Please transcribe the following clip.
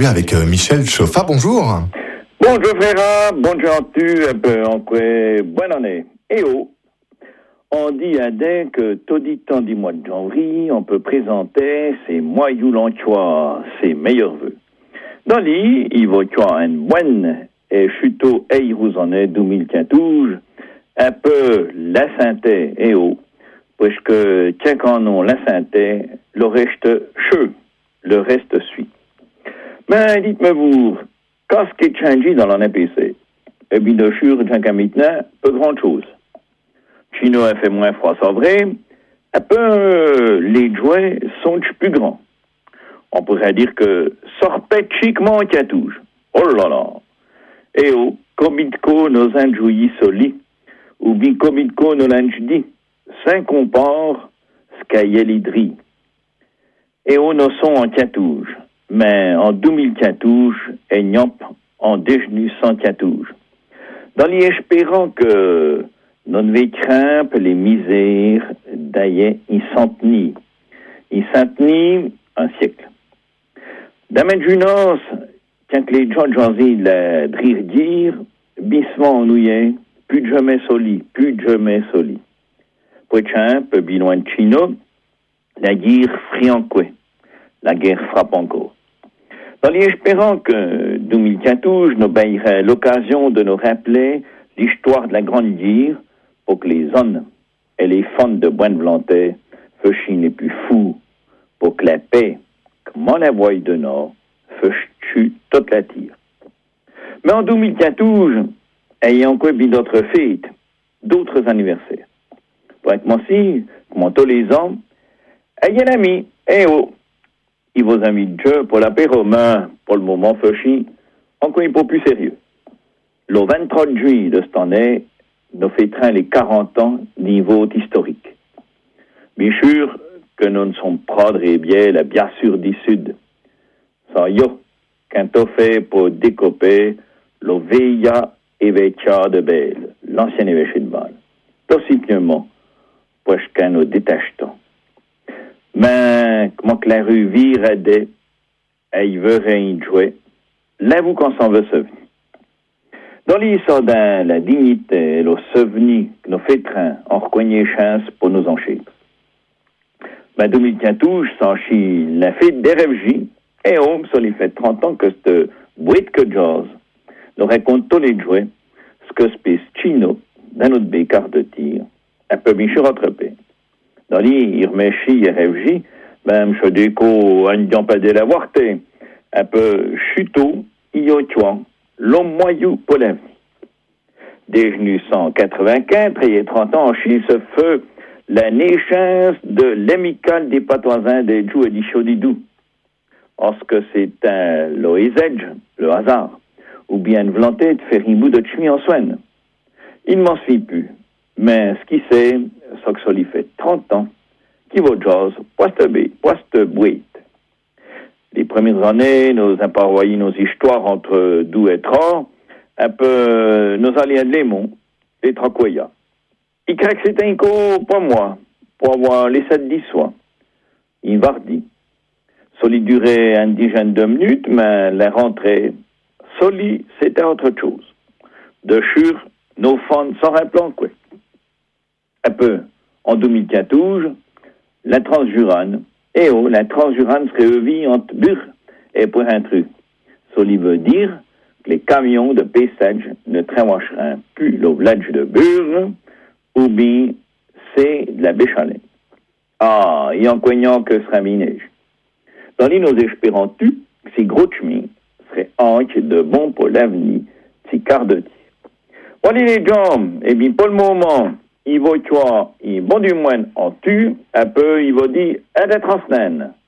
aujourd'hui avec Michel Chauffat. Bonjour. Bonjour frère, bonjour tu, un peu en quoi, bonne année. Et on dit à d'un que tout dit temps du mois de janvier, on peut présenter ses moyous l'anchois, ses meilleurs vœux. Dans l'île, il va y avoir une bonne et chuteau et vous en est 2014, un peu la santé et parce que tiens quand on la santé, le reste le reste suit. Mais dites-moi vous, qu'est-ce qui est changé dans l'année passée? Eh bien, de sûr, jusqu'à maintenant, pas grand-chose. Chino a fait moins froid, c'est vrai. Un peu, les jouets sont plus grands. On pourrait dire que sortait chiquement en catouge. Oh là là! Et comme il nos enjouillis solis, ou bien comme il nos lanjdi, sans compare, ce qu'il y a l'hydrie. Et nous sommes en catouge. Mais en 2014, et n'y en déjeuner sans catouge. Dans l'espérant que non ne craindre les misères d'ailleurs, ils sont ni un siècle. Dans ma jeunesse, quand les gens la drir dire, bissement ennuyé, plus de jamais soli. Pour peu bilan de Chino, la guerre frianque, la guerre frappe encore. Dans l'espérant que 2014 nous baillerait l'occasion de nous rappeler l'histoire de la Grande Guerre pour que les hommes et les femmes de bonne volonté fassent les plus fous pour que la paix, comme la voie de Nord, fasse tuer toute la tire. Mais en 2014, ayant encore bien d'autres fêtes, d'autres anniversaires. Pour être si, comme tous les hommes, ayant un ami, il vous invite Dieu pour l'apéro, mais pour le moment, Fauchi, encore un peu plus sérieux. Le 23 juillet de cette année, nous fêterons les 40 ans niveau historique. Bien sûr que nous ne sommes pas de bien, la bien sûr du Sud. Ça y est, quand on fait pour décoper le Veilla évêcha de Belle, l'ancien évêché de Bâle. Tout simplement, parce qu'on nous détachons. Mais, comment que la rue vire et il veut rien jouer, là vous qu'on s'en veut souvenir. Dans l'histoire de la dignité et le souvenir que nous fêterons, on reconnaît chance pour nous enchaîner. Mais 2015, s'enchit la fête des réfugiés, et ça les fait 30 ans que cette boîte que jazz nous raconte tous les jouets, ce que space Chino, dans notre bécard de tir, un peu bien sûr attrapé. Dans les remercie et réfugiés, même je déco un pas de la voirté, un peu chuteau, iotuan, l'homme moyou pour l'avenir. Déjeuner 184 et 30 ans en Chine, ce feu la naissance de l'amicale des patoisins des Jou et des Chaudidou. Lorsque c'est un loisage, le hasard, ou bien une volonté de faire un bout de chemin en soin. Il ne m'en suit plus. Mais ce qui c'est, c'est que ça lui fait 30 ans, qui va jazz, poste boîte. Les premières années, nous avons envoyé nos histoires entre Doux et Tra, un peu nos alliés de Lémont, les Tracoya. Il craque que c'était un coup pour moi, pour avoir les 7-10 soins. Il vardi. Soli durait une dizaine de minutes, mais la rentrée, Soli, c'était autre chose. De sûr, nos fans s'en rappellent, quoi. Un peu, en 2014, la Transjurane, la Transjurane se réunit entre Bure et pour un truc. Cela veut dire que les camions de paysage ne traverseront plus le village de Bure, ou bien c'est de la Béchalais. Ah, il y a un coignant que sera minage. Dans les nos espérants-tu que ces gros chemins seraient hanches de bon pour l'avenir, si quart de tir. On dit les gens, eh bien, pour le moment, il va y avoir, bon du moins en tu, un peu, il va dire, un des transnaines.